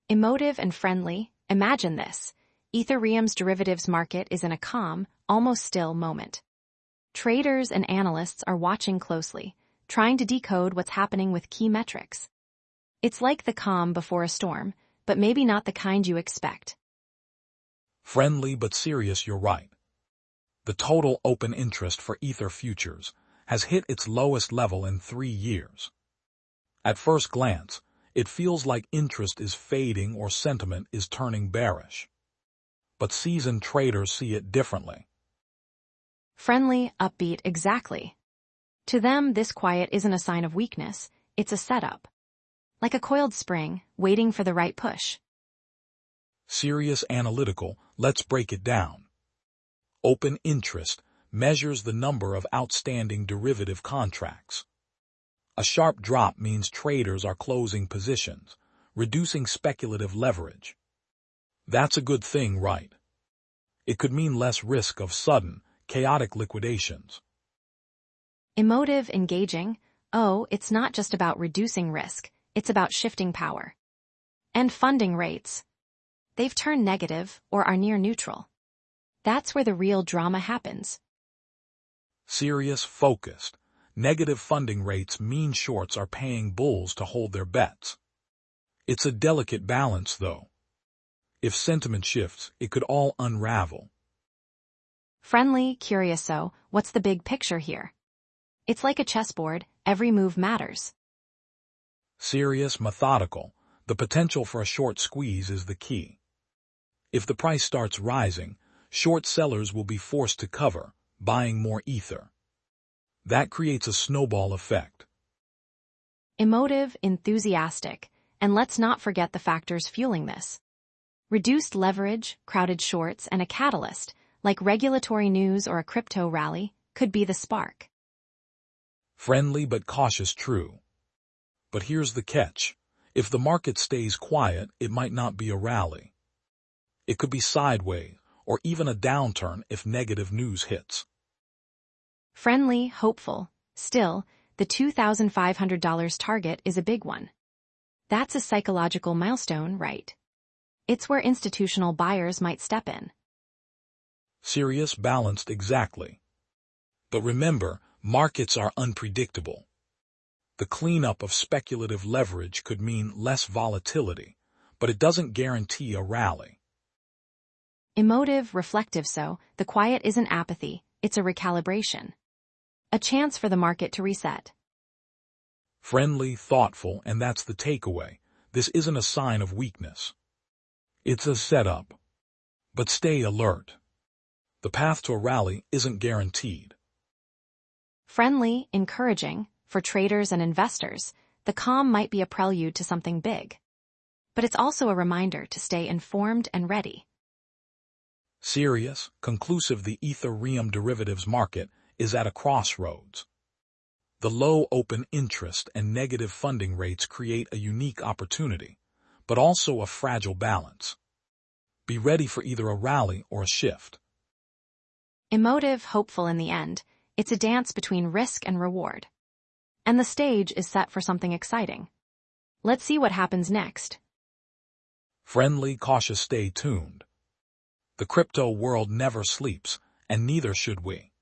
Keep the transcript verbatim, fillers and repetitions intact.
Emotive and friendly, imagine this. Ethereum's derivatives market is in a calm, almost still moment. Traders and analysts are watching closely, trying to decode what's happening with key metrics. It's like the calm before a storm, but maybe not the kind you expect. Friendly but serious, you're right. The total open interest for Ether futures has hit its lowest level in three years. At first glance, it feels like interest is fading or sentiment is turning bearish. But seasoned traders see it differently. Friendly, upbeat, exactly. To them, this quiet isn't a sign of weakness, it's a setup. Like a coiled spring, waiting for the right push. Serious, analytical, let's break it down. Open interest measures the number of outstanding derivative contracts. A sharp drop means traders are closing positions, reducing speculative leverage. That's a good thing, right? It could mean less risk of sudden, chaotic liquidations. Emotive, engaging. Oh, it's not just about reducing risk, it's about shifting power. And funding rates. They've turned negative or are near neutral. That's where the real drama happens. Serious, focused. Negative funding rates mean shorts are paying bulls to hold their bets. It's a delicate balance, though. If sentiment shifts, it could all unravel. Friendly, curious, so what's the big picture here? It's like a chessboard, every move matters. Serious, methodical. The potential for a short squeeze is the key. If the price starts rising, short sellers will be forced to cover, buying more ether. That creates a snowball effect. Emotive, enthusiastic, and let's not forget the factors fueling this. Reduced leverage, crowded shorts, and a catalyst, like regulatory news or a crypto rally, could be the spark. Friendly but cautious, true. But here's the catch. If the market stays quiet, it might not be a rally. It could be sideways, or even a downturn if negative news hits. Friendly, hopeful. Still, the two thousand five hundred dollars target is a big one. That's a psychological milestone, right? It's where institutional buyers might step in. Serious, balanced, exactly. But remember, markets are unpredictable. The cleanup of speculative leverage could mean less volatility, but it doesn't guarantee a rally. Emotive, reflective, so the quiet isn't apathy, it's a recalibration. A chance for the market to reset. Friendly, thoughtful, and that's the takeaway. This isn't a sign of weakness. It's a setup. But stay alert. The path to a rally isn't guaranteed. Friendly, encouraging, for traders and investors, the calm might be a prelude to something big. But it's also a reminder to stay informed and ready. Serious, conclusive, the Ethereum derivatives market is at a crossroads. The low open interest and negative funding rates create a unique opportunity, but also a fragile balance. Be ready for either a rally or a shift. Emotive, hopeful in the end, it's a dance between risk and reward. And the stage is set for something exciting. Let's see what happens next. Friendly, cautious, stay tuned. The crypto world never sleeps, and neither should we.